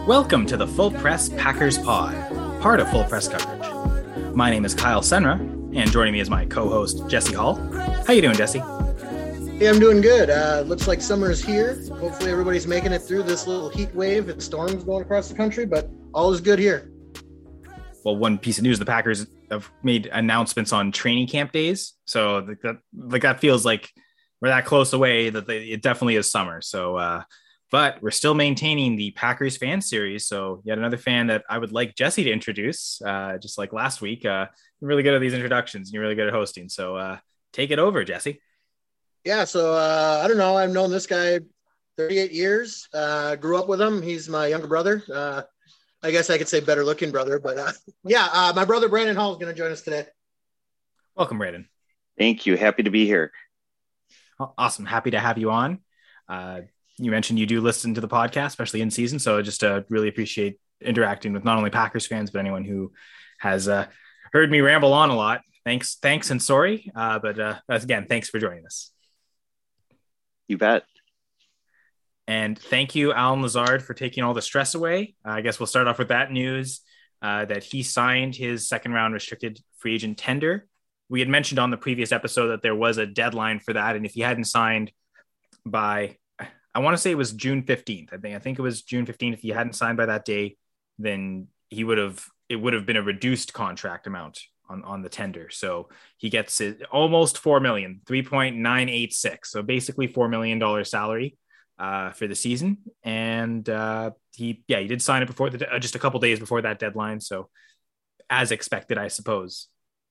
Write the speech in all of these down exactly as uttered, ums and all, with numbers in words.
Welcome to the Full Press Packers Pod, part of Full Press Coverage. My name is Kyle Senra, and joining me is my co-host, Jesse Hall. How you doing, Jesse? Hey, I'm doing good. Uh, looks like summer's here. Hopefully everybody's making it through this little heat wave and storms going across the country, but all is good here. Well, one piece of news, the Packers have made announcements on training camp days. So that, like that feels like we're that close away that they, it definitely is summer. So, uh, but we're still maintaining the Packers fan series. So yet another fan that I would like Jesse to introduce, uh, just like last week. Uh, you're really good at these introductions and you're really good at hosting. So uh, take it over, Jesse. Yeah. So uh, I don't know. I've known this guy thirty-eight years. Uh, grew up with him. He's my younger brother. Uh, I guess I could say better looking brother, but uh, yeah, uh, my brother Brandon Hall is going to join us today. Welcome, Brandon. Thank you. Happy to be here. Awesome. Happy to have you on. Uh, you mentioned you do listen to the podcast, especially in season. So just uh, really appreciate interacting with not only Packers fans, but anyone who has uh, heard me ramble on a lot. Thanks. Thanks. And sorry. Uh, but uh, again, thanks for joining us. You bet. And thank you, Alan Lazard, for taking all the stress away. Uh, I guess we'll start off with that news uh, that he signed his second round restricted free agent tender. We had mentioned on the previous episode that there was a deadline for that. And if he hadn't signed by, I want to say it was June fifteenth. I think, I think it was June fifteenth. If he hadn't signed by that day, then he would have, it would have been a reduced contract amount on, on the tender. So he gets it almost four million dollars, three point nine eight six. So basically four million dollars salary uh, for the season. And uh, he, yeah, he did sign it before the, uh, just a couple days before that deadline. So as expected, I suppose.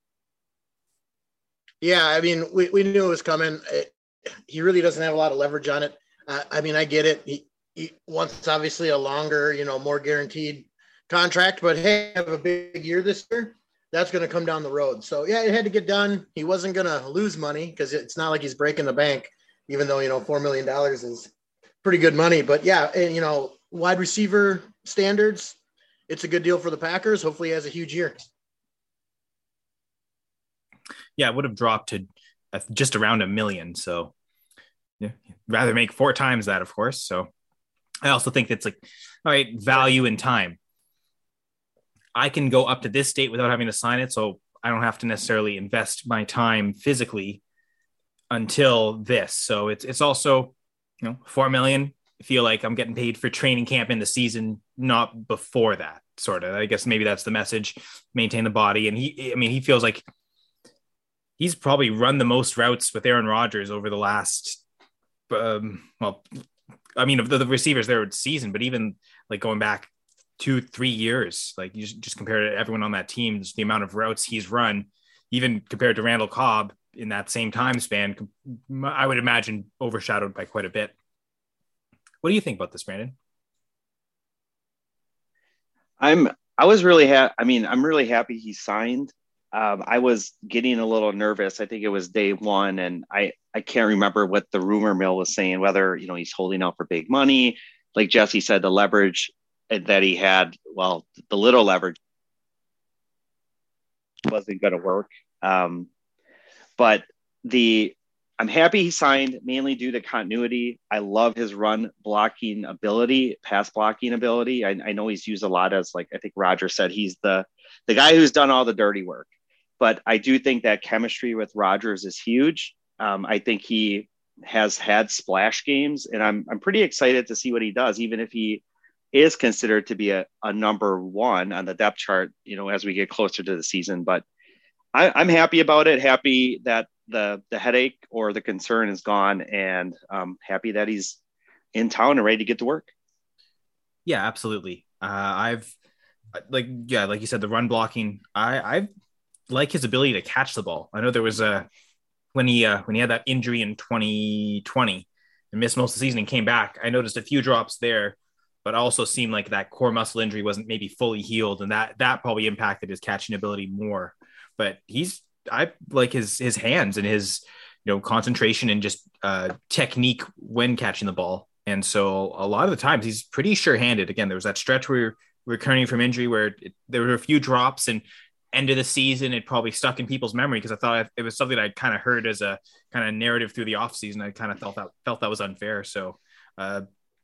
Yeah, I mean, we, we knew it was coming. It, he really doesn't have a lot of leverage on it. Uh, I mean, I get it. He, he wants obviously a longer, you know, more guaranteed contract, but hey, have a big year this year. That's going to come down the road. So yeah, it had to get done. He wasn't going to lose money because it's not like he's breaking the bank, even though, you know, four million dollars is pretty good money. But yeah, and, you know, wide receiver standards, it's a good deal for the Packers. Hopefully he has a huge year. Yeah, it would have dropped to just around a million. So yeah, rather make four times that, of course. So I also think that's like, all right, value in time. I can go up to this date without having to sign it. So I don't have to necessarily invest my time physically until this. So it's, it's also, you know, four million. I feel like I'm getting paid for training camp in the season, not before that sort of. I guess maybe that's the message, maintain the body. And he, I mean, he feels like he's probably run the most routes with Aaron Rodgers over the last, um, well, I mean, of the, the receivers there season, but even like going back two, three years, like you just, just compare to everyone on that team, just the amount of routes he's run, even compared to Randall Cobb in that same time span, I would imagine overshadowed by quite a bit. What do you think about this, Brandon? I'm, I was really happy. I mean, I'm really happy he signed. Um, I was getting a little nervous. I think it was day one, and I, I can't remember what the rumor mill was saying, whether, you know, he's holding out for big money. Like Jesse said, the leverage that he had, well, the little leverage wasn't going to work. Um, but the, I'm happy he signed mainly due to continuity. I love his run blocking ability, pass blocking ability. I, I know he's used a lot as, like, I think Roger said, he's the, the guy who's done all the dirty work. But I do think that chemistry with Rodgers is huge. Um, I think he has had splash games, and I'm I'm pretty excited to see what he does, even if he is considered to be a, a number one on the depth chart, you know, as we get closer to the season. But I, I'm happy about it, happy that the the headache or the concern is gone, and um, happy that he's in town and ready to get to work. Yeah, absolutely. Uh, I've like, yeah, like you said, the run blocking, I I've like his ability to catch the ball. I know there was a, when he, uh, when he had that injury in twenty twenty and missed most of the season and came back, I noticed a few drops there, but also seemed like that core muscle injury wasn't maybe fully healed. And that, that probably impacted his catching ability more, but he's, I like his, his hands and his, you know, concentration and just uh, technique when catching the ball. And so a lot of the times he's pretty sure-handed. Again, there was that stretch where returning from injury where it, there were a few drops, and end of the season, it probably stuck in people's memory because I thought it was something I'd kind of heard as a kind of narrative through the off season. I kind of felt that felt that was unfair. So uh,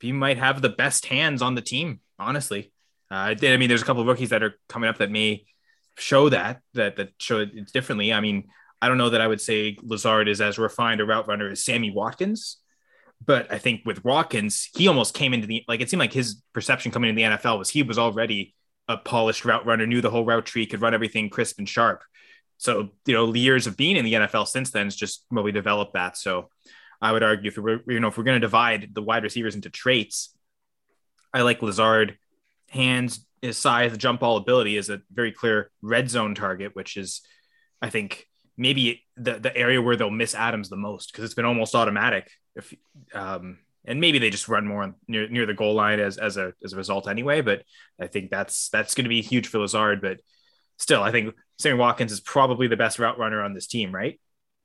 he might have the best hands on the team, honestly. Uh, I mean, there's a couple of rookies that are coming up that may show that, that, that show it differently. I mean, I don't know that I would say Lazard is as refined a route runner as Sammy Watkins, but I think with Watkins, he almost came into the, like, it seemed like his perception coming into the N F L was he was already a polished route runner, knew the whole route tree, could run everything crisp and sharp. So, you know, the years of being in the N F L since then has just really developed that. So I would argue if we're, you know, if we're going to divide the wide receivers into traits, I like Lazard. Hands, his size, the jump ball ability is a very clear red zone target, which is, I think, maybe the, the area where they'll miss Adams the most, because it's been almost automatic. If um, and maybe they just run more near near the goal line as as a as a result anyway. But I think that's that's going to be huge for Lazard. But still, I think Sammy Watkins is probably the best route runner on this team, right?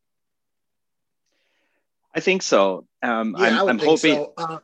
I think so. Um, yeah, I'm, I would I'm think hoping. so. Uh,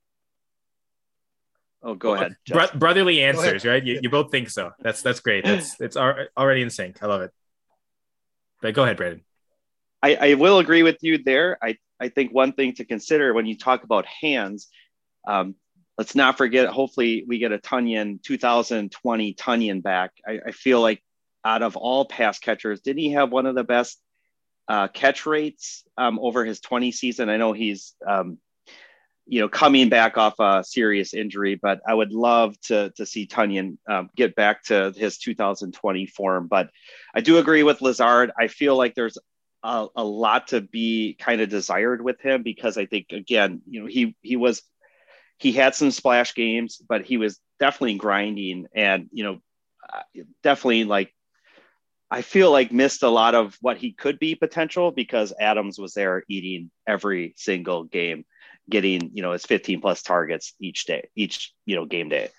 Oh, go ahead. Bro- brotherly answers, ahead. right? You, you both think so. That's that's great. That's it's already in sync. I love it. But go ahead, Brandon. I, I will agree with you there. I, I think one thing to consider when you talk about hands, um, let's not forget, hopefully we get a Tonyan two thousand twenty Tonyan back. I, I feel like out of all pass catchers, didn't he have one of the best uh, catch rates um, over his twenty season? I know he's, um, you know, coming back off a serious injury, but I would love to to see Tonyan um, get back to his two thousand twenty form. But I do agree with Lazard. I feel like there's a, a lot to be kind of desired with him, because I think, again, you know, he he was he had some splash games, but he was definitely grinding, and you know, definitely like I feel like missed a lot of what he could be potential, because Adams was there eating every single game, getting, you know, his fifteen plus targets each day, each, you know, game day.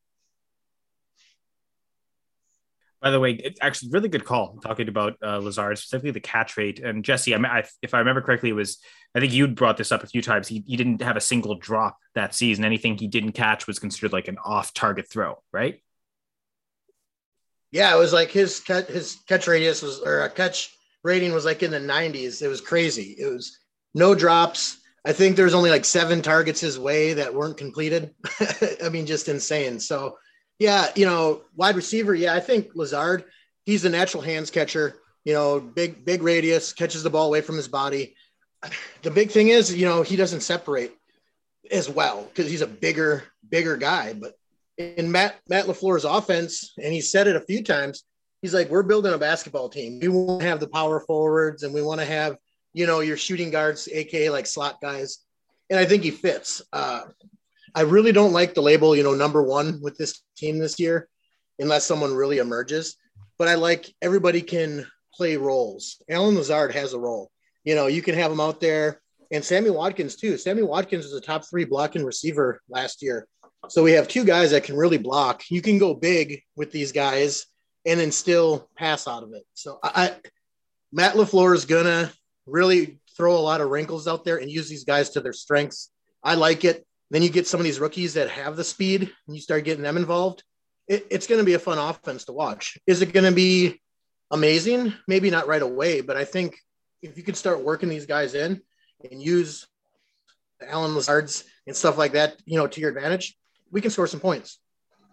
By the way, it's actually really good call talking about uh, Lazard, specifically the catch rate. And Jesse, I, mean, I if I remember correctly, it was, I think you'd brought this up a few times. He, he didn't have a single drop that season. Anything he didn't catch was considered like an off target throw, right? Yeah, it was like his catch, his catch radius was, or a catch rating was like in the nineties. It was crazy. It was no drops. I think there's only like seven targets his way that weren't completed. I mean, just insane. So yeah, you know, wide receiver. Yeah, I think Lazard, he's a natural hands catcher, you know, big, big radius, catches the ball away from his body. The big thing is, you know, he doesn't separate as well because he's a bigger, bigger guy. But in Matt, Matt LaFleur's offense, and he said it a few times, he's like, we're building a basketball team. We want to have the power forwards, and we want to have, you know, your shooting guards, A K A like slot guys. And I think he fits. Uh, I really don't like the label, you know, number one with this team this year, unless someone really emerges. But I like everybody can play roles. Allen Lazard has a role. You know, you can have him out there. And Sammy Watkins, too. Sammy Watkins was a top three blocking receiver last year. So we have two guys that can really block. You can go big with these guys and then still pass out of it. So I, Matt LaFleur is going to really throw a lot of wrinkles out there and use these guys to their strengths. I like it. Then you get some of these rookies that have the speed and you start getting them involved. It, it's going to be a fun offense to watch. Is it going to be amazing? Maybe not right away, but I think if you could start working these guys in and use Allen Lazards and stuff like that, you know, to your advantage, we can score some points.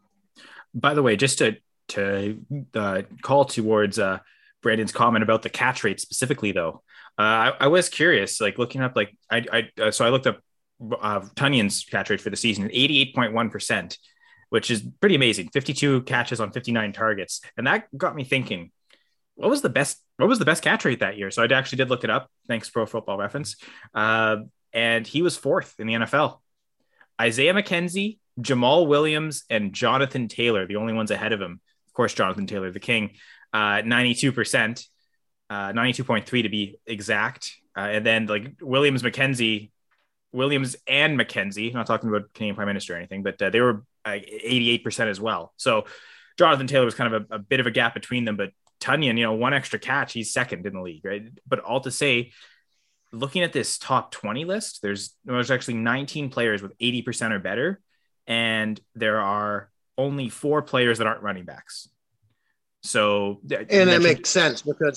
By the way, just to, to uh, call towards uh, Brandon's comment about the catch rate specifically, though, uh, I, I was curious, like looking up, like I, I uh, so I looked up uh, Tonyan's catch rate for the season at eighty-eight point one percent, which is pretty amazing. fifty-two catches on fifty-nine targets. And that got me thinking, what was the best, what was the best catch rate that year? So I actually did look it up. Thanks, Pro Football Reference. Uh, and he was fourth in the N F L. Isaiah McKenzie, Jamal Williams, and Jonathan Taylor, the only ones ahead of him. Of course, Jonathan Taylor, the king, uh, ninety-two percent, uh, ninety-two point three to be exact. Uh, and then like Williams, McKenzie, Williams and McKenzie, not talking about Canadian Prime Minister or anything, but uh, they were uh, eighty-eight percent as well. So Jonathan Taylor was kind of a, a bit of a gap between them, but Tonyan, you know, one extra catch, he's second in the league, right? But all to say, looking at this top twenty list, there's there's actually nineteen players with eighty percent or better, and there are only four players that aren't running backs. So, and that makes sense because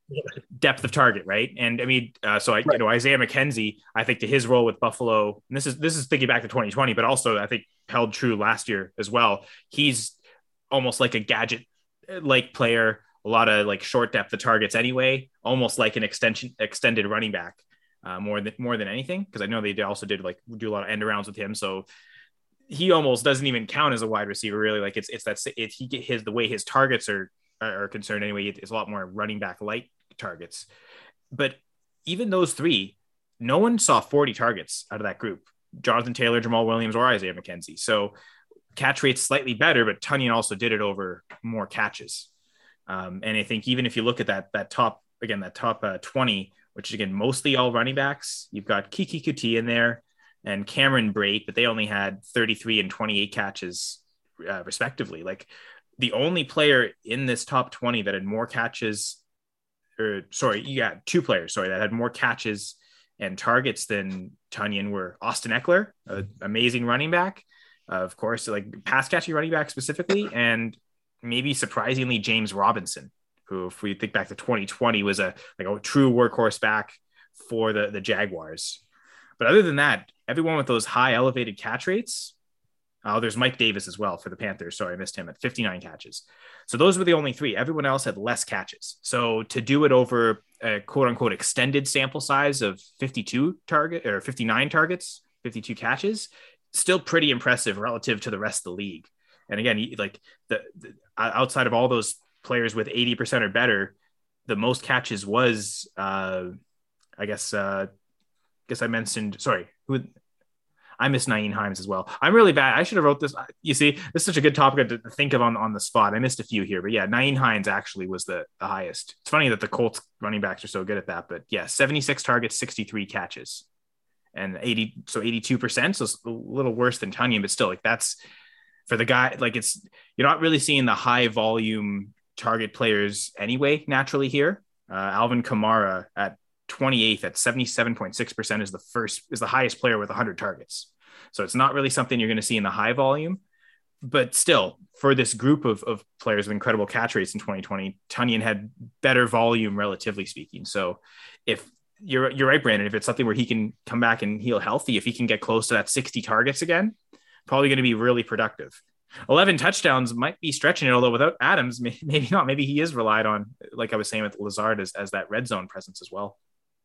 depth of target, right? And I mean, uh, so I, Right. you know, Isaiah McKenzie, I think to his role with Buffalo, and this is this is thinking back to twenty twenty, but also I think held true last year as well. He's almost like a gadget like player, a lot of like short depth of targets anyway, almost like an extension extended running back, uh, more than more than anything. Because I know they also did like do a lot of end arounds with him, so he almost doesn't even count as a wide receiver, really. Like it's it's that it's he get his the way his targets are are concerned anyway. It's a lot more running back light targets. But even those three, no one saw forty targets out of that group: Jonathan Taylor, Jamal Williams, or Isaiah McKenzie. So catch rate's slightly better, but Tonyan also did it over more catches. Um, and I think even if you look at that that top again that top uh, twenty, which is again mostly all running backs, you've got Kiki Kuti in there and Cameron Brate, but they only had thirty-three and twenty-eight catches uh, respectively. Like the only player in this top twenty that had more catches, or sorry, you got two players, sorry, that had more catches and targets than Tonyan were Austin Eckler, an amazing running back, uh, of course, like pass catching running back specifically, and maybe surprisingly James Robinson, who, if we think back to twenty twenty, was a like a true workhorse back for the the Jaguars. But other than that, everyone with those high elevated catch rates. Oh, there's Mike Davis as well for the Panthers. Sorry, I missed him at fifty-nine catches. So those were the only three. Everyone else had less catches. So to do it over a quote unquote extended sample size of fifty-two target or fifty-nine targets, fifty-two catches, still pretty impressive relative to the rest of the league. And again, like the, the outside of all those players with eighty percent or better, the most catches was, uh, I guess, uh, guess I mentioned, sorry, who I missed Nyheim Hines as well. I'm really bad. I should have wrote this. You see, this is such a good topic to think of on, on the spot. I missed a few here, but yeah, Nyheim Hines actually was the, the highest. It's funny that the Colts running backs are so good at that, but yeah, seventy-six targets, sixty-three catches and eighty. So eighty-two percent. So it's a little worse than Tonyan, but still like that's for the guy. Like it's, you're not really seeing the high volume target players anyway, naturally here. Uh, Alvin Kamara at twenty-eighth at seventy-seven point six percent is the first, is the highest player with one hundred targets. So it's not really something you're going to see in the high volume, but still for this group of, of players with incredible catch rates in twenty twenty, Tonyan had better volume, relatively speaking. So if you're, you're right, Brandon, if it's something where he can come back and heal healthy, if he can get close to that sixty targets again, probably going to be really productive. eleven touchdowns might be stretching it, although without Adams, maybe not. Maybe he is relied on, like I was saying with Lazard, as, as that red zone presence as well.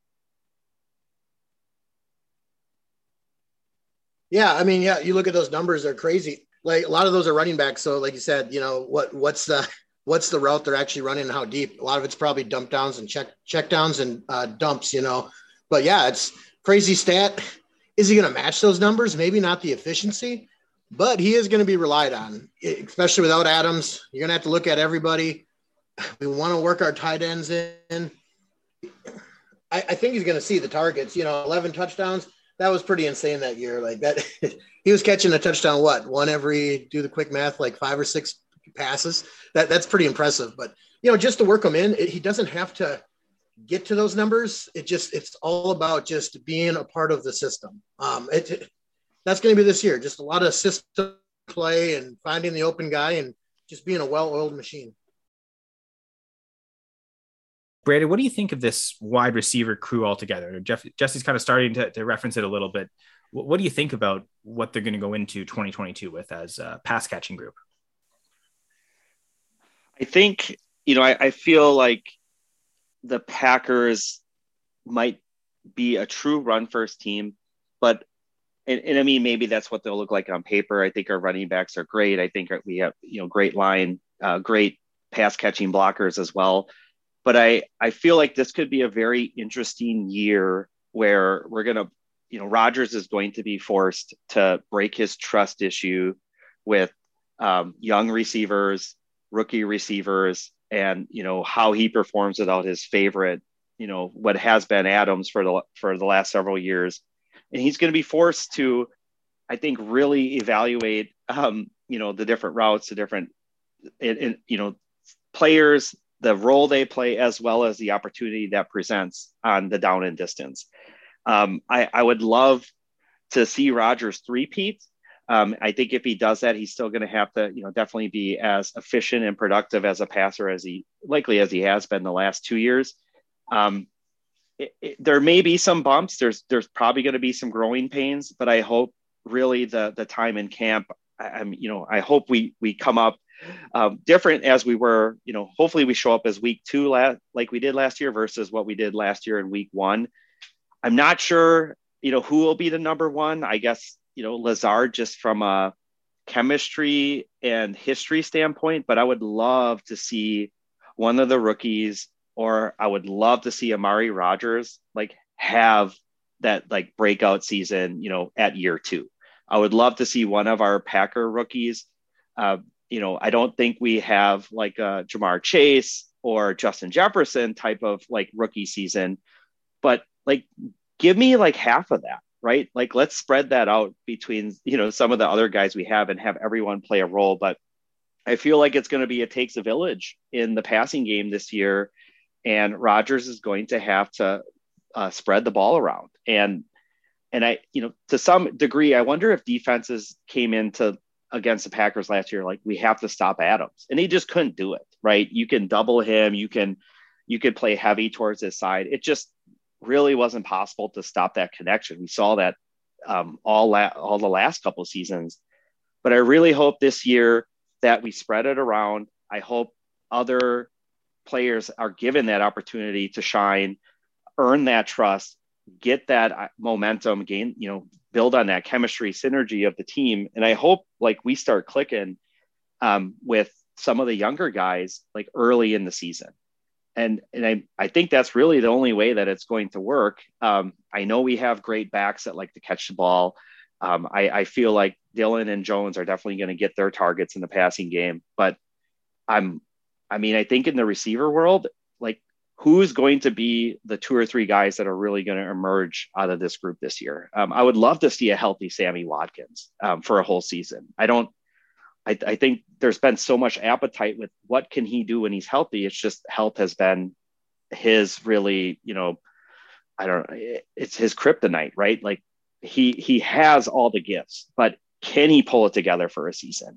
Yeah, I mean, yeah, you look at those numbers; they're crazy. Like a lot of those are running backs. So, like you said, you know what what's the what's the route they're actually running and how deep? A lot of it's probably dump downs and check check downs and uh, dumps. You know, but yeah, it's crazy stat. Is he going to match those numbers? Maybe not the efficiency, but he is going to be relied on, especially without Adams. You're going to have to look at everybody. We want to work our tight ends in. I, I think he's going to see the targets. You know, eleven touchdowns. That was pretty insane that year. Like that, he was catching a touchdown, what, one every, do the quick math, like five or six passes. That That's pretty impressive. But, you know, just to work him in, it, he doesn't have to get to those numbers. It just, it's all about just being a part of the system. Um, it, it That's going to be this year. Just a lot of system play and finding the open guy and just being a well-oiled machine. Brandon, what do you think of this wide receiver crew altogether? Jeff, Jesse's kind of starting to, to reference it a little bit. What, what do you think about what they're going to go into twenty twenty-two with as a pass catching group? I think, you know, I, I feel like the Packers might be a true run first team, but, and, and I mean, maybe that's what they'll look like on paper. I think our running backs are great. I think we have, you know, great line, uh, great pass catching blockers as well. But I, I feel like this could be a very interesting year where we're going to, you know, Rodgers is going to be forced to break his trust issue with um, young receivers, rookie receivers, and, you know, how he performs without his favorite, you know, what has been Adams for the, for the last several years. And he's going to be forced to, I think, really evaluate, um, you know, the different routes, the different, and, and you know, players, the role they play, as well as the opportunity that presents on the down and distance. Um, I, I would love to see Rodgers three-peat. Um, I think if he does that, he's still going to have to, you know, definitely be as efficient and productive as a passer as he likely as he has been the last two years. Um, it, it, there may be some bumps. There's there's probably going to be some growing pains, but I hope really the the time in camp. I, I'm you know I hope we we come up um, different as we were. You know, hopefully we show up as week two last like we did last year versus what we did last year in week one. I'm not sure you know who will be the number one. I guess you know Lazard just from a chemistry and history standpoint, but I would love to see one of the rookies, or I would love to see Amari Rogers like have that like breakout season, you know, at year two. I would love to see one of our Packer rookies. Uh, you know, I don't think we have like a Jamar Chase or Justin Jefferson type of like rookie season, but like give me like half of that. Right? Like, let's spread that out between, you know, some of the other guys we have and have everyone play a role. But I feel like it's going to be, it takes a village in the passing game this year. And Rodgers is going to have to uh, spread the ball around. And, and I, you know, to some degree, I wonder if defenses came into against the Packers last year, like we have to stop Adams, and he just couldn't do it. Right? You can double him. You can, you could play heavy towards his side. It just really wasn't possible to stop that connection. We saw that um, all la- all the last couple of seasons, but I really hope this year that we spread it around. I hope other players are given that opportunity to shine, earn that trust, get that momentum, gain, you know, build on that chemistry synergy of the team. And I hope like we start clicking um, with some of the younger guys like early in the season. And, and I, I think that's really the only way that it's going to work. Um, I know we have great backs that like to catch the ball. Um, I, I feel like Dillon and Jones are definitely going to get their targets in the passing game. But I'm, I mean, I think in the receiver world, like who's going to be the two or three guys that are really going to emerge out of this group this year? Um, I would love to see a healthy Sammy Watkins um, for a whole season. I don't, I, I think there's been so much appetite with what can he do when he's healthy. It's just health has been his really, you know, I don't know. It's his kryptonite, right? Like he, he has all the gifts, but can he pull it together for a season?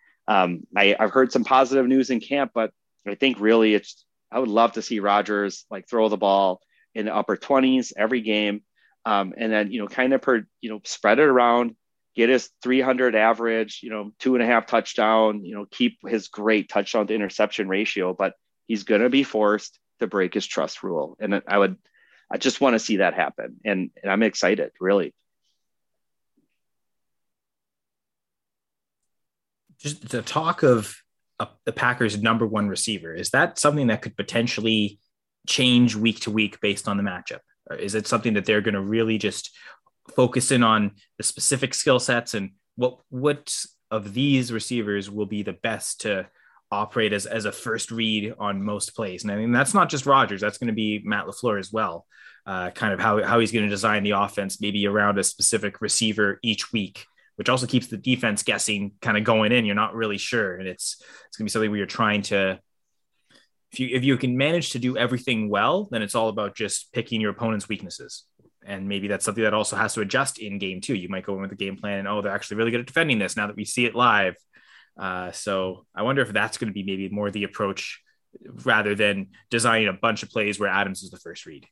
Um, I, I've heard some positive news in camp, but I think really it's, I would love to see Rodgers like throw the ball in the upper twenties every game. Um, and then, you know, kind of per, you know, spread it around, get his three hundred average, you know, two and a half touchdown, you know, keep his great touchdown to interception ratio, but he's going to be forced to break his trust rule. And I would, I just want to see that happen. And, and I'm excited, really. Just the talk of uh, the Packers' number one receiver, is that something that could potentially change week to week based on the matchup? Or is it something that they're going to really just focus in on the specific skill sets and what what of these receivers will be the best to operate as, as a first read on most plays? And I mean, that's not just Rodgers, that's going to be Matt LaFleur as well. Uh, kind of how, how he's going to design the offense, maybe around a specific receiver each week, which also keeps the defense guessing, kind of going in. You're not really sure. And it's, it's gonna be something where you're trying to, if you, if you can manage to do everything well, then it's all about just picking your opponent's weaknesses. And maybe that's something that also has to adjust in game too. You might go in with a game plan and, oh, they're actually really good at defending this now that we see it live. Uh, so I wonder if that's going to be maybe more the approach rather than designing a bunch of plays where Adams is the first read.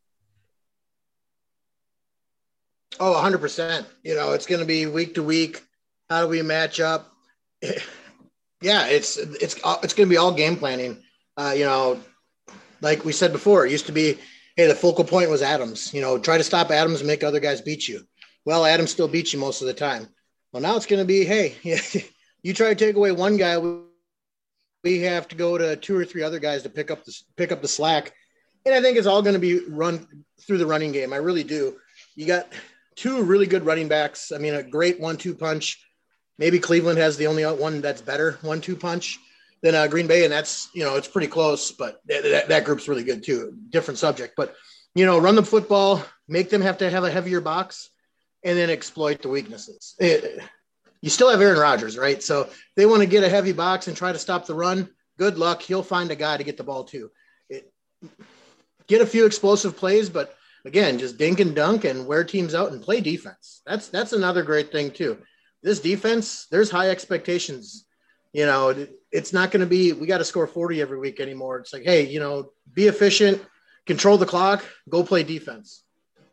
Oh, one hundred percent. You know, it's going to be week to week. How do we match up? Yeah, it's it's it's going to be all game planning. Uh, you know, like we said before, it used to be, hey, the focal point was Adams. You know, try to stop Adams and make other guys beat you. Well, Adams still beats you most of the time. Well, now it's going to be, hey, you try to take away one guy, we have to go to two or three other guys to pick up the pick up the slack. And I think it's all going to be run through the running game. I really do. You got two really good running backs. I mean, a great one two punch. Maybe Cleveland has the only one that's better one two punch than uh, Green Bay, and that's, you know, it's pretty close, but th- that, that group's really good too. Different subject, but, you know, run the football, make them have to have a heavier box, and then exploit the weaknesses. It, you still have Aaron Rodgers, right? So if they want to get a heavy box and try to stop the run, good luck. He'll find a guy to get the ball to. It, get a few explosive plays, but again, just dink and dunk and wear teams out and play defense. That's that's another great thing too. This defense, there's high expectations. You know, it's not going to be, we got to score forty every week anymore. It's like, hey, you know, be efficient, control the clock, go play defense.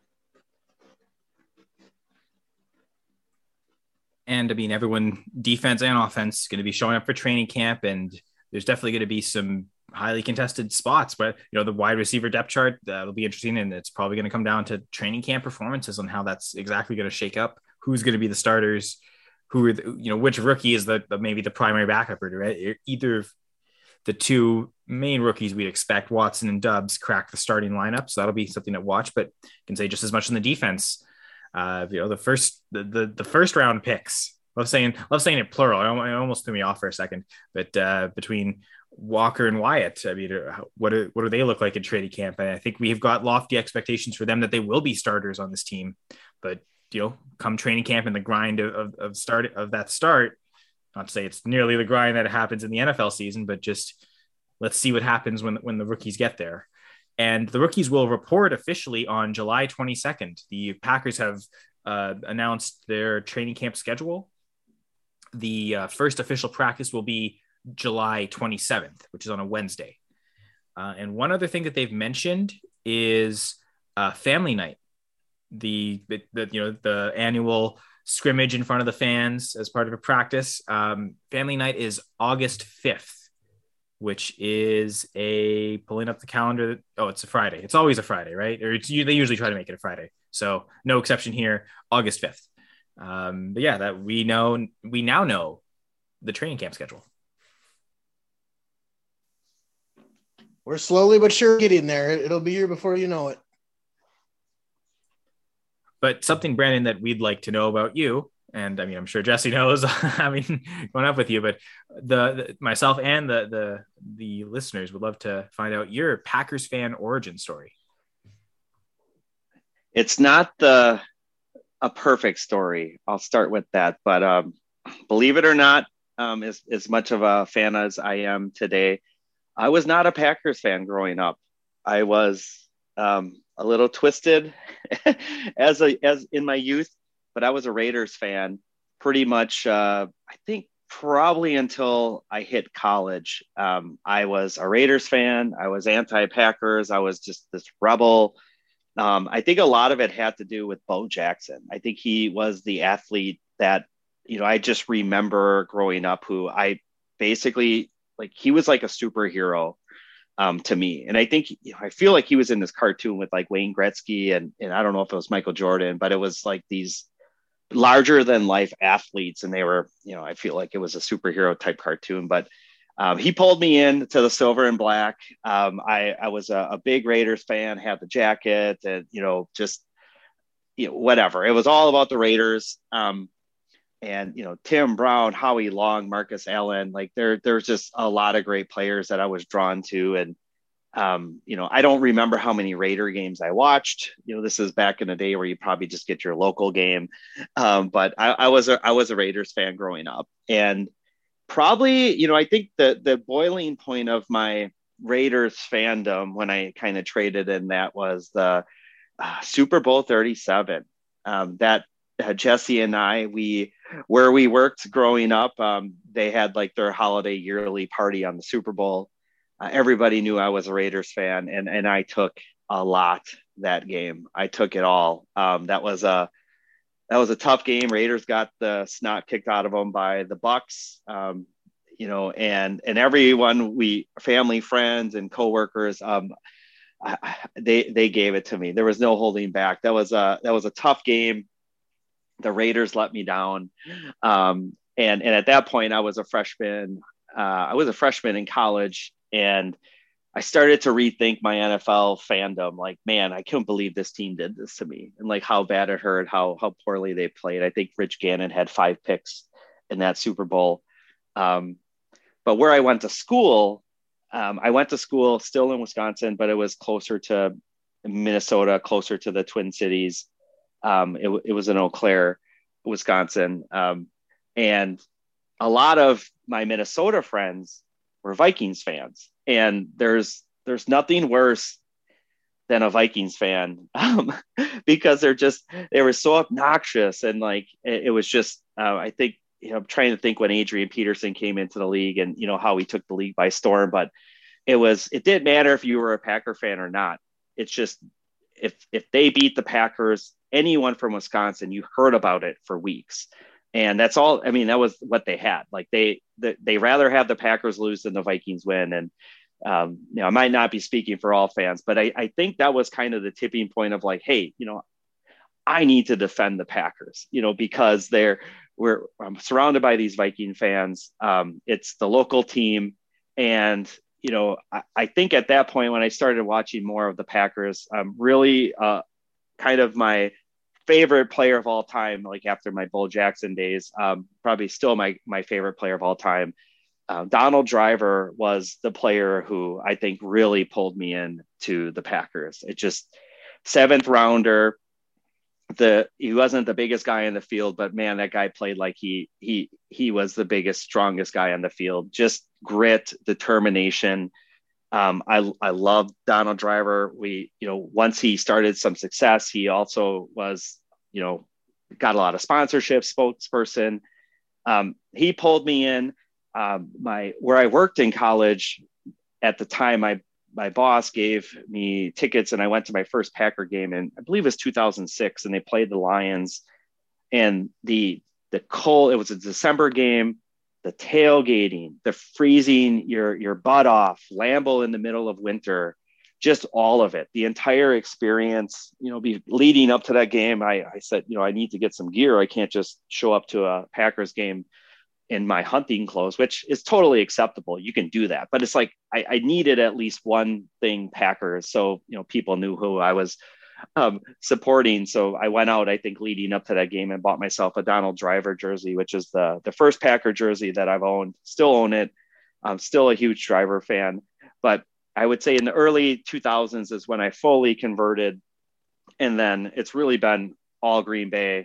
And I mean, everyone, defense and offense, going to be showing up for training camp, and there's definitely going to be some highly contested spots. But you know, the wide receiver depth chart, that'll be interesting, and it's probably going to come down to training camp performances on how that's exactly going to shake up. Who's going to be the starters? Who are the, you know, which rookie is the, the maybe the primary backup, or right? Either of the two main rookies we'd expect, Watson and Dubs, crack the starting lineup. So that'll be something to watch. But I can say just as much in the defense. Uh, you know, the first the, the the first round picks. Love saying love saying it plural. It almost threw me off for a second. But uh, between Walker and Wyatt, I mean, what do, what do they look like in training camp? And I think we've got lofty expectations for them that they will be starters on this team. But you know, come training camp and the grind of, of, of start of that start. Not to say it's nearly the grind that happens in the N F L season, but just let's see what happens when when the rookies get there. And the rookies will report officially on July twenty-second. The Packers have uh, announced their training camp schedule. The uh, first official practice will be July twenty-seventh, which is on a Wednesday. Uh, and one other thing that they've mentioned is uh, family night. The, the, the, you know, the annual scrimmage in front of the fans as part of a practice. Um, family night is August fifth. Which is a pulling up the calendar. Oh, it's a Friday. It's always a Friday, right? Or it's, they usually try to make it a Friday. So no exception here, August fifth. Um, but yeah, that we know, we now know the training camp schedule. We're slowly but sure getting there. It'll be here before you know it. But something, Brandon, that we'd like to know about you, and I mean, I'm sure Jesse knows, I mean, going up with you, but the, the myself and the, the, the listeners would love to find out your Packers fan origin story. It's not the, a perfect story. I'll start with that, but um, believe it or not, um, as, as much of a fan as I am today, I was not a Packers fan growing up. I was um, a little twisted as a, as in my youth, but I was a Raiders fan pretty much, uh, I think probably until I hit college. Um, I was a Raiders fan. I was anti-Packers. I was just this rebel. Um, I think a lot of it had to do with Bo Jackson. I think he was the athlete that, you know, I just remember growing up who I basically, like, he was like a superhero um, to me. And I think, you know, I feel like he was in this cartoon with like Wayne Gretzky and, and I don't know if it was Michael Jordan, but it was like these larger than life athletes. And they were, you know, I feel like it was a superhero type cartoon, but um, he pulled me in to the silver and black. Um, I, I was a, a big Raiders fan, had the jacket and, you know, just, you know, whatever. It was all about the Raiders. Um, and, you know, Tim Brown, Howie Long, Marcus Allen, like there, there's just a lot of great players that I was drawn to. And, Um, you know, I don't remember how many Raider games I watched. You know, this is back in the day where you probably just get your local game. Um, but I, I was a I was a Raiders fan growing up, and probably, you know, I think the the boiling point of my Raiders fandom when I kind of traded in that was the uh, Super Bowl thirty-seven. Um, that uh, Jesse and I, we where we worked growing up, um, they had like their holiday yearly party on the Super Bowl. Uh, everybody knew I was a Raiders fan, and and I took a lot that game. I took it all. Um, that was a that was a tough game. Raiders got the snot kicked out of them by the Bucks. Um, you know, and and everyone, we family, friends, and coworkers, um, I, they they gave it to me. There was no holding back. That was a that was a tough game. The Raiders let me down, um, and and at that point, I was a freshman. Uh, I was a freshman in college. And I started to rethink my N F L fandom. Like, man, I couldn't believe this team did this to me, and like how bad it hurt, how how poorly they played. I think Rich Gannon had five picks in that Super Bowl. Um, but where I went to school, um, I went to school still in Wisconsin, but it was closer to Minnesota, closer to the Twin Cities. Um, it, it was in Eau Claire, Wisconsin, um, and a lot of my Minnesota friends were Vikings fans, and there's there's nothing worse than a Vikings fan um, because they're just they were so obnoxious, and like it, it was just uh, I think, you know, I'm trying to think when Adrian Peterson came into the league and, you know, how he took the league by storm, but it was it didn't matter if you were a Packer fan or not. it's just, if, if they beat the Packers, anyone from Wisconsin, you heard about it for weeks. And that's all. I mean, that was what they had. Like they, they, they rather have the Packers lose than the Vikings win. And, um, you know, I might not be speaking for all fans, but I, I think that was kind of the tipping point of like, hey, you know, I need to defend the Packers, you know, because they're, we're I'm surrounded by these Viking fans. Um, it's the local team. And, you know, I, I think at that point, when I started watching more of the Packers, um, really uh, kind of my favorite player of all time, like after my Bo Jackson days, um, probably still my, my favorite player of all time. Uh, Donald Driver was the player who I think really pulled me in to the Packers. It just seventh rounder. The he wasn't the biggest guy in the field, but man, that guy played like he he he was the biggest, strongest guy on the field. Just grit, determination. Um, I I love Donald Driver. We you know once he started some success, he also was you know got a lot of sponsorship, spokesperson. Um, he pulled me in. Um, my where I worked in college at the time, I my boss gave me tickets and I went to my first Packer game in, I believe it was two thousand six, and they played the Lions, and the, the cold, it was a December game, the tailgating, the freezing your, your butt off, Lambeau in the middle of winter, just all of it, the entire experience, you know, be leading up to that game. I, I said, you know, I need to get some gear. I can't just show up to a Packers game in my hunting clothes, which is totally acceptable. You can do that, but it's like, I, I needed at least one thing Packers. So, you know, people knew who I was um, supporting. So I went out, I think leading up to that game, and bought myself a Donald Driver jersey, which is the, the first Packer jersey that I've owned, still own it. I'm still a huge Driver fan, but I would say in the early two thousands is when I fully converted. And then it's really been all Green Bay,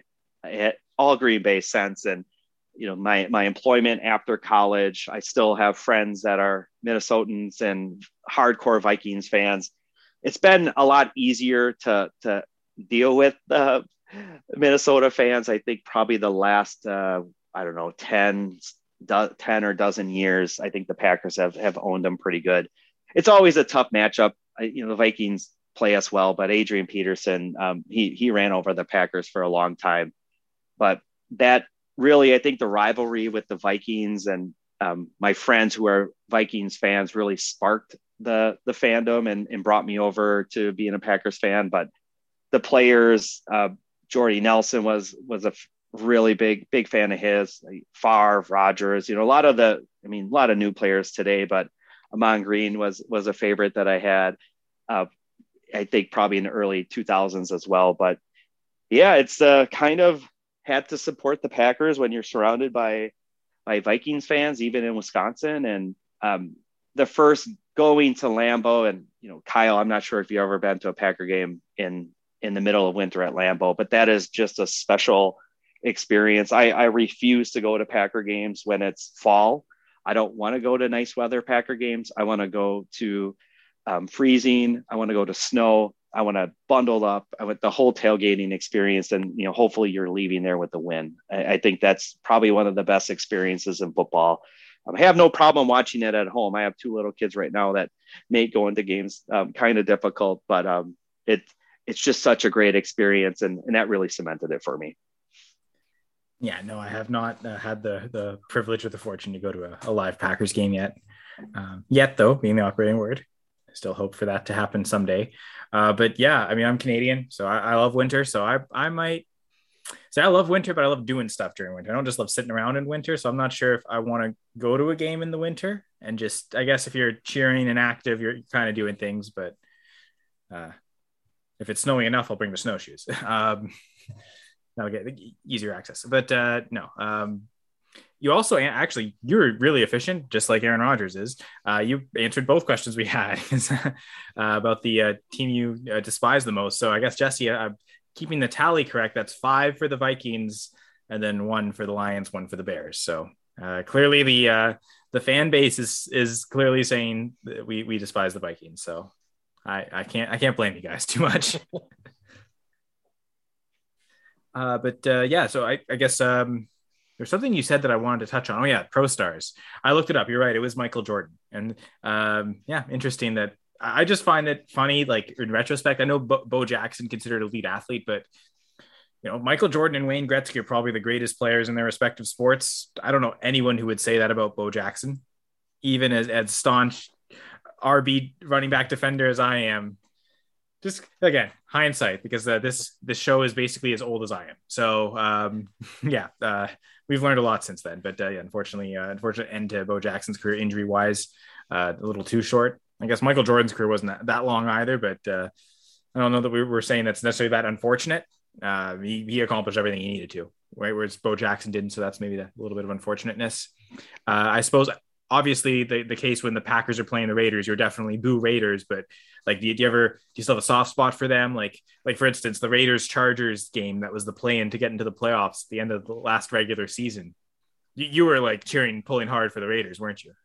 all Green Bay since. And, you know, my, my employment after college, I still have friends that are Minnesotans and hardcore Vikings fans. It's been a lot easier to, to deal with the Minnesota fans. I think probably the last, uh, I don't know, ten, ten or dozen years, I think the Packers have, have owned them pretty good. It's always a tough matchup. I, you know, the Vikings play us well, but Adrian Peterson, um, he, he ran over the Packers for a long time, but that, really, I think the rivalry with the Vikings and um, my friends who are Vikings fans really sparked the the fandom and, and brought me over to being a Packers fan. But the players, uh, Jordy Nelson was was a really big big fan of his. Like Favre, Rodgers, you know, a lot of the, I mean, a lot of new players today, but Amon Green was was a favorite that I had. Uh, I think probably in the early two thousands as well. But yeah, it's uh, kind of had to support the Packers when you're surrounded by, by Vikings fans, even in Wisconsin. And um, the first going to Lambeau, and, you know, Kyle, I'm not sure if you've ever been to a Packer game in, in the middle of winter at Lambeau, but that is just a special experience. I, I refuse to go to Packer games when it's fall. I don't want to go to nice weather Packer games. I want to go to um, freezing. I want to go to snow. I want to bundle up. I want the whole tailgating experience, and, you know, hopefully you're leaving there with the win. I, I think that's probably one of the best experiences in football. Um, I have no problem watching it at home. I have two little kids right now that make going to games um, kind of difficult, but um, it it's just such a great experience, and, and that really cemented it for me. Yeah, no, I have not uh, had the the privilege or the fortune to go to a, a live Packers game yet. Um, yet, though, being the operating word, I still hope for that to happen someday. Uh, but yeah, I mean, I'm Canadian, so I, I love winter. So I I might say I love winter, but I love doing stuff during winter. I don't just love sitting around in winter. So I'm not sure if I want to go to a game in the winter. And just, I guess if you're cheering and active, you're kind of doing things. But uh, if it's snowing enough, I'll bring the snowshoes. um, that'll get easier access. But uh, no. Um, You also actually, you're really efficient, just like Aaron Rodgers is. Uh, you answered both questions we had uh, about the uh, team you uh, despise the most. So I guess, Jesse, uh, keeping the tally correct, that's five for the Vikings and then one for the Lions, one for the Bears. So uh, clearly the uh, the fan base is is clearly saying that we we despise the Vikings. So I, I can't I can't blame you guys too much. uh, but uh, yeah, so I, I guess um, there's something you said that I wanted to touch on. Oh yeah, Pro Stars. I looked it up. You're right. It was Michael Jordan. And um, yeah, interesting that I just find it funny, like in retrospect. I know Bo, Bo Jackson considered an elite athlete, but you know, Michael Jordan and Wayne Gretzky are probably the greatest players in their respective sports. I don't know anyone who would say that about Bo Jackson, even as, as staunch R B running back defender as I am. Just again, hindsight, because uh, this this show is basically as old as I am. So um, yeah, uh, we've learned a lot since then. But uh, yeah, unfortunately, uh, unfortunate end to Bo Jackson's career injury wise, uh, a little too short. I guess Michael Jordan's career wasn't that, that long either. But uh, I don't know that we were saying that's necessarily that unfortunate. Uh, he, he accomplished everything he needed to, right? Whereas Bo Jackson didn't. So that's maybe a little bit of unfortunateness. Uh, I suppose. Obviously, the, the case when the Packers are playing the Raiders, you're definitely boo Raiders. But like, do you, do you ever do you still have a soft spot for them? Like, like for instance, the Raiders Chargers game that was the play-in to get into the playoffs at the end of the last regular season. You, you were like cheering, pulling hard for the Raiders, weren't you?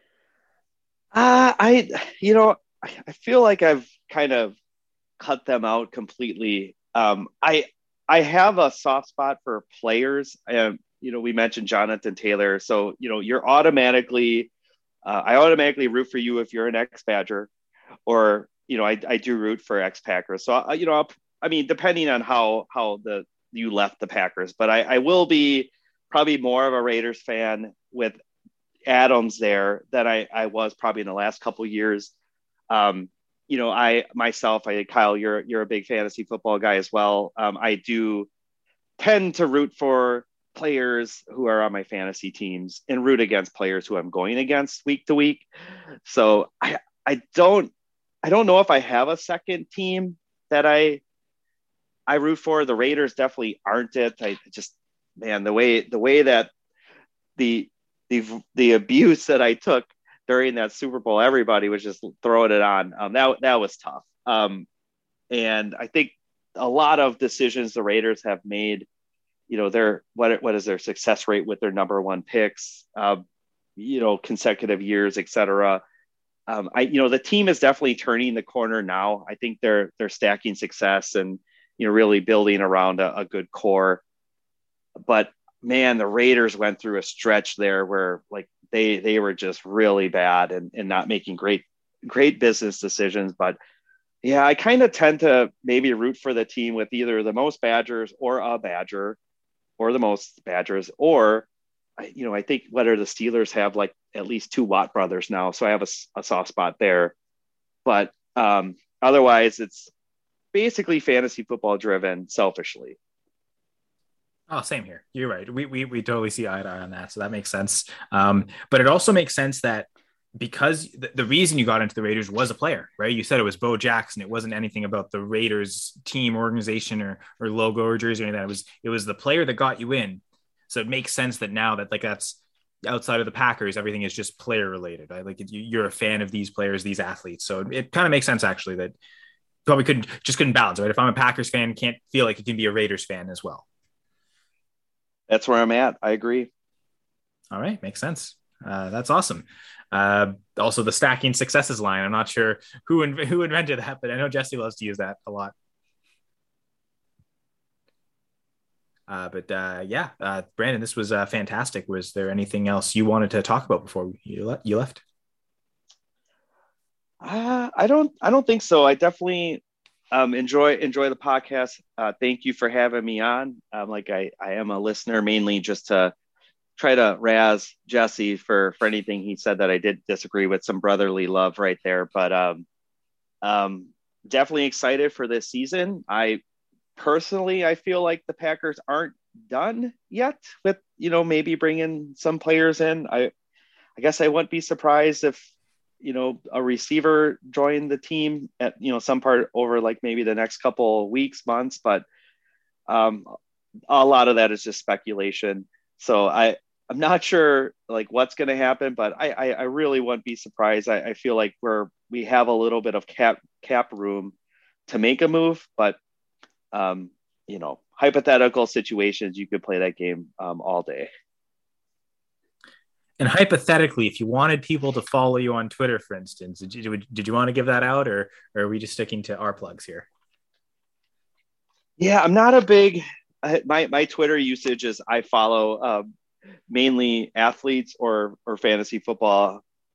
Uh, I, you know, I, I feel like I've kind of cut them out completely. Um, I, I have a soft spot for players. Um, you know, we mentioned Jonathan Taylor. So, you know, you're automatically, uh, I automatically root for you if you're an ex-Badger, or, you know, I, I do root for ex-Packers. So, uh, you know, I'll, I mean, depending on how, how the, you left the Packers, but I, I will be probably more of a Raiders fan with Adams there than I, I was probably in the last couple of years. Um, you know, I, myself, I, Kyle, you're, you're a big fantasy football guy as well. Um, I do tend to root for players who are on my fantasy teams and root against players who I'm going against week to week. So I, I don't, I don't know if I have a second team that I, I root for. The Raiders definitely aren't it. I just, man, the way, the way that the, the, the abuse that I took during that Super Bowl, everybody was just throwing it on. Um, that, that was tough. Um, and I think a lot of decisions the Raiders have made, you know, their, what, what is their success rate with their number one picks, uh, you know, consecutive years, et cetera. Um, I, you know, the team is definitely turning the corner now. I think they're, they're stacking success and, you know, really building around a, a good core. But man, the Raiders went through a stretch there where like they, they were just really bad and, and not making great, great business decisions. But yeah, I kind of tend to maybe root for the team with either the most Badgers or a Badger, or the most Badgers, or, you know, I think whether the Steelers have like at least two Watt brothers now. So I have a, a soft spot there, but um, otherwise it's basically fantasy football driven selfishly. Oh, same here. You're right. We, we, we totally see eye to eye on that. So that makes sense. Um, but it also makes sense that because the, the reason you got into the Raiders was a player, right? You said it was Bo Jackson. It wasn't anything about the Raiders team, organization, or or logo or jersey or anything. It was it was the player that got you in. So it makes sense that now that like that's outside of the Packers, everything is just player related. Right? Like you, you're a fan of these players, these athletes. So it kind of makes sense actually that probably couldn't just couldn't balance. Right? If I'm a Packers fan, can't feel like you can be a Raiders fan as well. That's where I'm at. I agree. All right, makes sense. Uh, that's awesome. Uh, also, the stacking successes line. I'm not sure who in, who invented that, but I know Jesse loves to use that a lot. Uh, but uh, yeah, uh, Brandon, this was uh, fantastic. Was there anything else you wanted to talk about before you, le- you left? Uh, I don't. I don't think so. I definitely um, enjoy enjoy the podcast. Uh, thank you for having me on. Um, like I, I am a listener mainly just to try to razz Jesse for, for anything he said that I did disagree with. Some brotherly love right there, but um, um, definitely excited for this season. I personally, I feel like the Packers aren't done yet with, you know, maybe bringing some players in. I, I guess I wouldn't be surprised if, you know, a receiver joined the team at, you know, some part over like maybe the next couple of weeks, months, but um, a lot of that is just speculation. So I, I'm not sure like what's going to happen, but I, I, I really wouldn't be surprised. I, I feel like we're, we have a little bit of cap cap room to make a move, but um, you know, hypothetical situations, you could play that game um, all day. And hypothetically, if you wanted people to follow you on Twitter, for instance, did you, did you want to give that out, or, or are we just sticking to our plugs here? Yeah, I'm not a big, my, my Twitter usage is I follow um, mainly athletes or, or fantasy football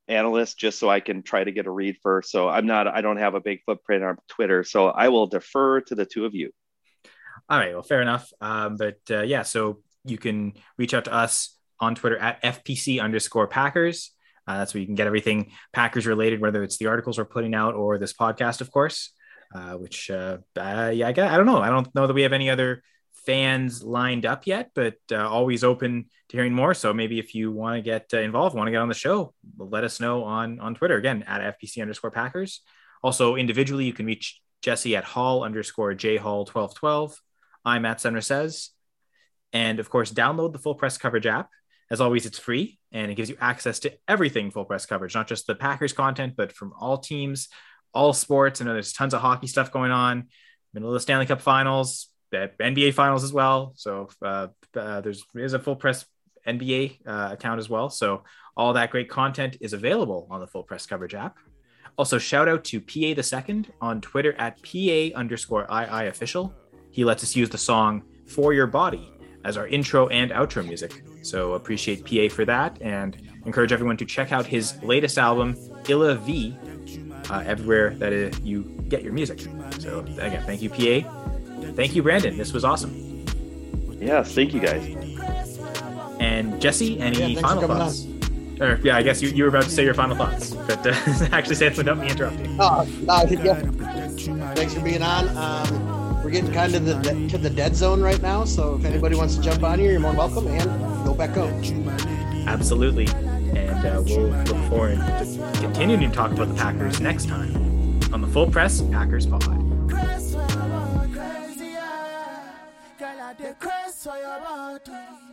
analyst just so I can try to get a read first. So I'm not, I don't have a big footprint on Twitter. So I will defer to the two of you. All right. Well, fair enough. Um, but uh, yeah, so you can reach out to us on Twitter at F P C underscore Packers. Uh, that's where you can get everything Packers related, whether it's the articles we're putting out or this podcast, of course, uh, which, uh, uh, yeah, I, guess, I don't know. I don't know that we have any other fans lined up yet, but uh, always open to hearing more. So maybe if you want to get uh, involved, want to get on the show, let us know on, on Twitter, again, at F P C underscore Packers. Also individually, you can reach Jesse at Hall underscore J Hall twelve twelve. I'm at Senra Says. And of course, download the Full Press Coverage app. As always, it's free and it gives you access to everything Full Press Coverage, not just the Packers content, but from all teams, all sports. I know there's tons of hockey stuff going on, middle of the Stanley Cup Finals, N B A Finals as well. So uh, uh, there's, there's a Full Press N B A uh, account as well. So all that great content is available on the Full Press Coverage app. Also, shout out to P A the Second on Twitter at P A underscore II official. He lets us use the song For Your Body as our intro and outro music. So appreciate P A for that and encourage everyone to check out his latest album, Illa V, uh, everywhere that uh, you get your music. So again, thank you, P A. Thank you, Brandon. This was awesome. Yes, thank you guys. And Jesse, any yeah, final thoughts? On. Or yeah, I guess you, you were about to say your final thoughts, but uh, actually say it without me interrupting. Oh, no, yeah. Thanks for being on. Um, We're getting kind of the, to the dead zone right now, so if anybody wants to jump on here, you're more welcome, and go back home. Absolutely, and uh, we'll look forward to continuing to talk about the Packers next time on the Full Press Packers Pod.